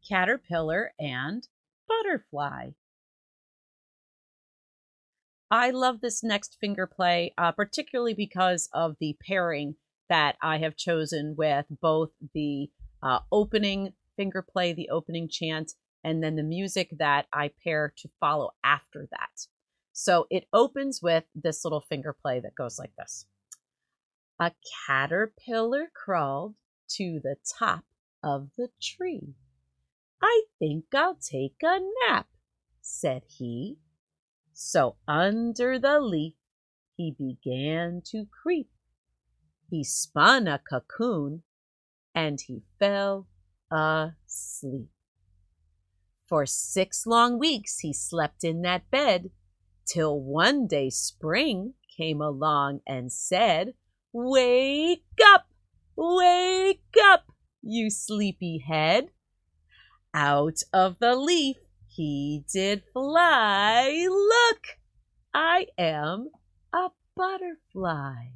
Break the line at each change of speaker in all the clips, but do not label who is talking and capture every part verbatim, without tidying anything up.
caterpillar, and butterfly. I love this next finger play, uh, particularly because of the pairing that I have chosen with both the uh, opening finger play, the opening chant, and then the music that I pair to follow after that. So it opens with this little finger play that goes like this. A caterpillar crawled to the top of the tree. I think I'll take a nap, said he. So under the leaf he began to creep. He spun a cocoon and he fell asleep. For six long weeks he slept in that bed, till one day spring came along and said, "Wake up, wake up, you sleepy head." Out of the leaf he did fly. Look, I am a butterfly.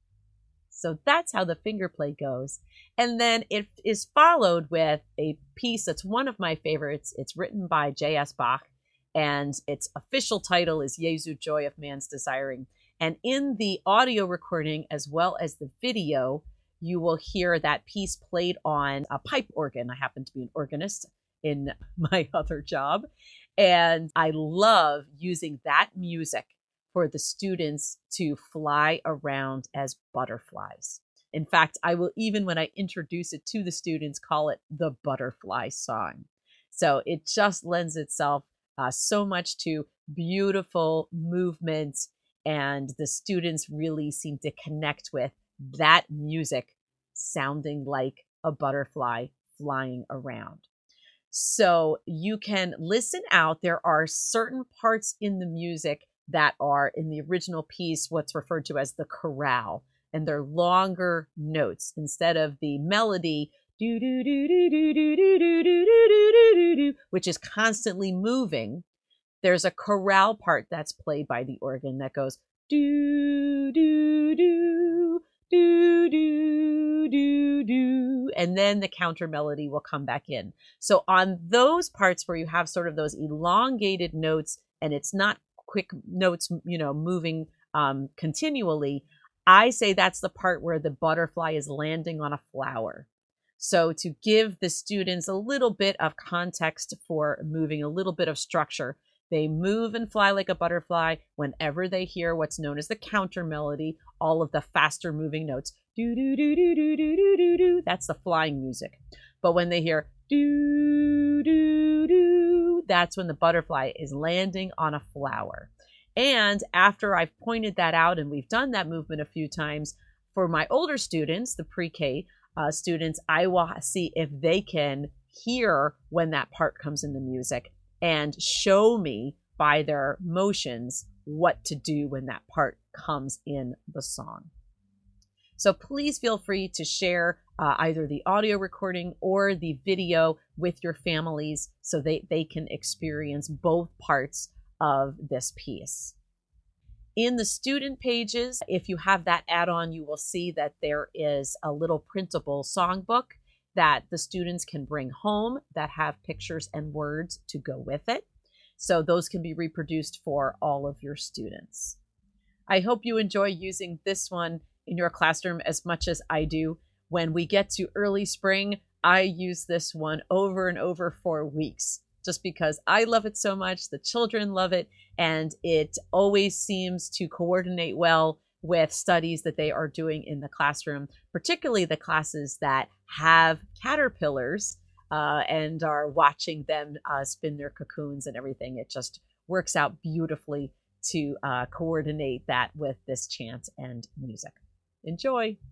So that's how the finger play goes. And then it is followed with a piece that's one of my favorites. It's written by J S Bach, and its official title is Jesu Joy of Man's Desiring. And in the audio recording, as well as the video, you will hear that piece played on a pipe organ. I happen to be an organist in my other job, and I love using that music for the students to fly around as butterflies. In fact, I will, even when I introduce it to the students, call it the butterfly song. So it just lends itself uh, so much to beautiful movement, and the students really seem to connect with that music sounding like a butterfly flying around. So you can listen out. There are certain parts in the music that are in the original piece what's referred to as the chorale, and they're longer notes instead of the melody do do do do do do do do do do do do, which is constantly moving. There's a chorale part that's played by the organ that goes do do do do do do do, and then the counter melody will come back in. So on those parts where you have sort of those elongated notes and it's not quick notes, you know, moving um, continually, I say that's the part where the butterfly is landing on a flower. So to give the students a little bit of context for moving, a little bit of structure, they move and fly like a butterfly whenever they hear what's known as the counter melody, all of the faster moving notes. Do, do, do, do, do, do, do, do, do. That's the flying music. But when they hear do, do, do, that's when the butterfly is landing on a flower. And after I've pointed that out and we've done that movement a few times, for my older students, the pre-K uh, students, I will see if they can hear when that part comes in the music and show me by their motions what to do when that part comes in the song. So please feel free to share uh, either the audio recording or the video with your families so they, they can experience both parts of this piece. In the student pages, if you have that add-on, you will see that there is a little printable songbook that the students can bring home that have pictures and words to go with it. So those can be reproduced for all of your students. I hope you enjoy using this one in your classroom as much as I do. When we get to early spring, I use this one over and over for weeks just because I love it so much, the children love it, and it always seems to coordinate well with studies that they are doing in the classroom, particularly the classes that have caterpillars uh, and are watching them uh, spin their cocoons and everything. It just works out beautifully to uh, coordinate that with this chant and music. Enjoy.